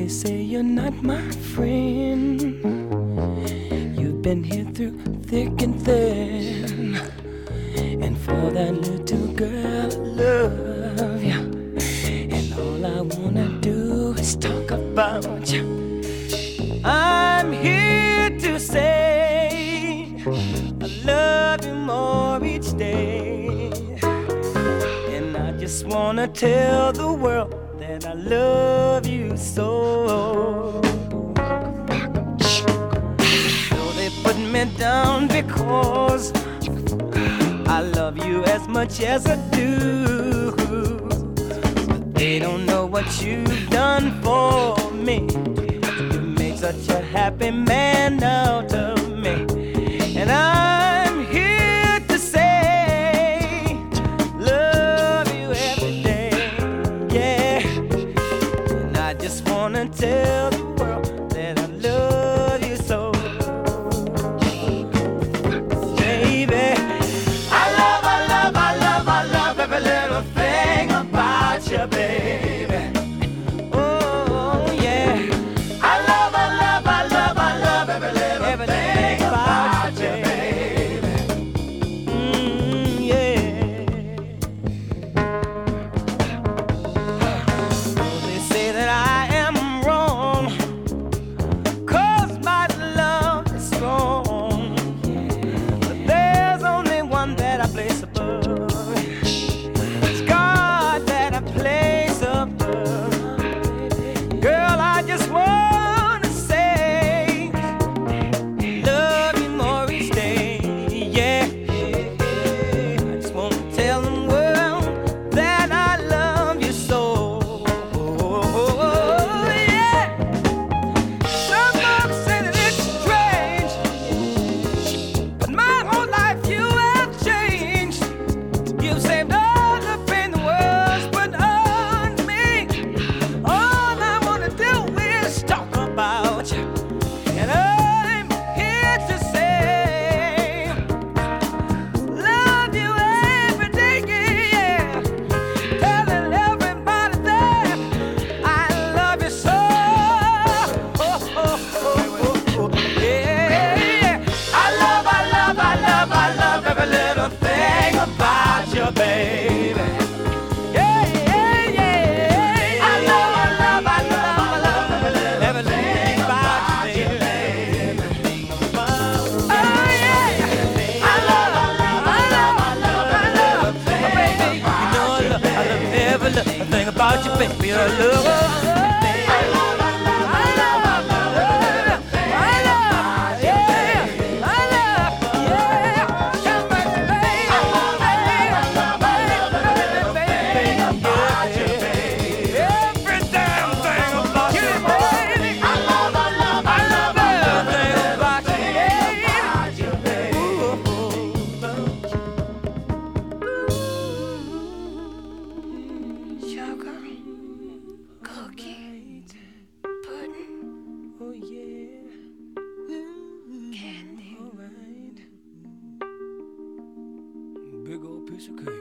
they say you're not my friend. You've been here through thick and thin, and for that little girl I love you. And all I wanna do is talk about you. I'm here to say I love you more each day, and I just wanna tell the world that I love you so. So they put me down because I love you as much as I do, but they don't know what you've done for me. You make such a happy man out of me, and I'm here to say love you every day, yeah. And I just wanna tell the world that I love you so, baby. I love, I love, I love, I love every little thing about you, baby. Oh yeah. I love, I love, I love, I love every little thing about you, baby. Yeah. Oh, they say that I am wrong, 'cause my love is strong, but there's only one that I place above. It's God that I place above. Girl, I just wanna say love you more each day, yeah. I just wanna tell the world that I love you so, yeah. Some folks say that it's strange, but my whole life you have changed. You saved all the pain the world's put on me. All I wanna do is talk about you, and I'm here to say love you every day, yeah. Telling everybody that I love you so, yeah. I love, I love, I love, I love every little thing about you, baby. Yeah, yeah, yeah. I love, I love, I love, I love everything about you, baby. Oh yeah. I love, I love, I love, I love, I love, baby. You know I love every little thing about you, baby. I love. Sugar, cookie, pudding, oh yeah, candy, all right, big old piece of cake.